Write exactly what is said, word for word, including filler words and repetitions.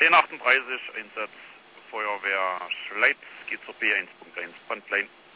zehn achtunddreißig, Einsatz Feuerwehr Schleiz, geht zur B eins Punkt eins, Frontline.